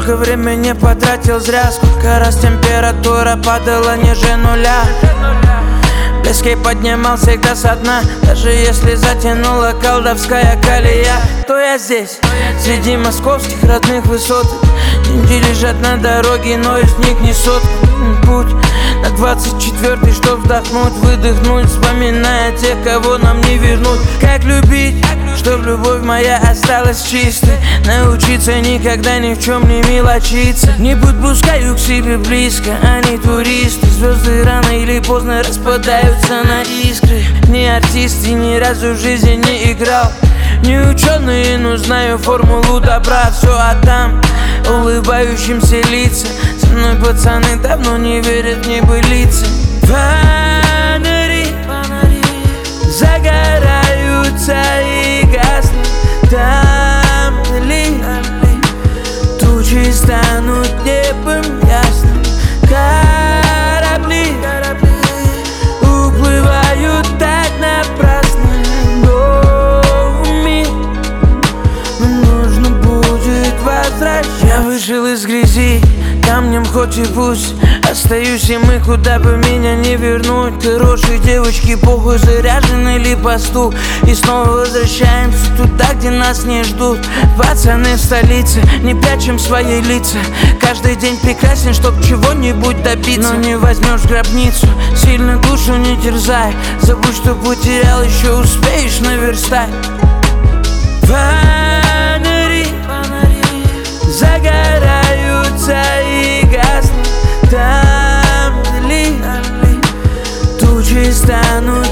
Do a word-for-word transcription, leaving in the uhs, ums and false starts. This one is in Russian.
Сколько времени потратил зря, сколько раз температура падала ниже нуля. Близкий поднимал всегда со дна, даже если затянула колдовская колея. То я здесь, среди московских родных высот. Деньги лежат на дороге, но из них не сотка. Путь на двадцать четвёртый, чтоб вдохнуть, выдохнуть, вспоминая тех, кого нам не вернуть. Как любить, чтоб любовь моя осталась чистой, научиться никогда ни в чем не мелочиться. Не подпускаю к себе близко, они туристы. Звезды рано или поздно распадаются на искры. Ни артист и ни разу в жизни не играл, не ученый, но знаю формулу добра. Все отдам улыбающимся лицам. Со мной пацаны давно не верят в небылицы. Фонари загораются и гаснут там вдали. Тучи станут небом ясным. Корабли уплывают так напрасно. Новыми нужно будет возвращаться. Я вышел из грязи, камнем хоть и пусть остаюсь, и мы куда бы меня не вернуть. Хорошие девочки похуй, заряжены ли посту, и снова возвращаемся туда, где нас не ждут. Пацаны в столице, не прячем свои лица. Каждый день прекрасен, чтоб чего-нибудь добиться. Но не возьмешь гробницу, сильно душу не терзай. Забудь, что потерял, еще успеешь наверстать. Фонари загораются и гаснут там вдали. Тучи станут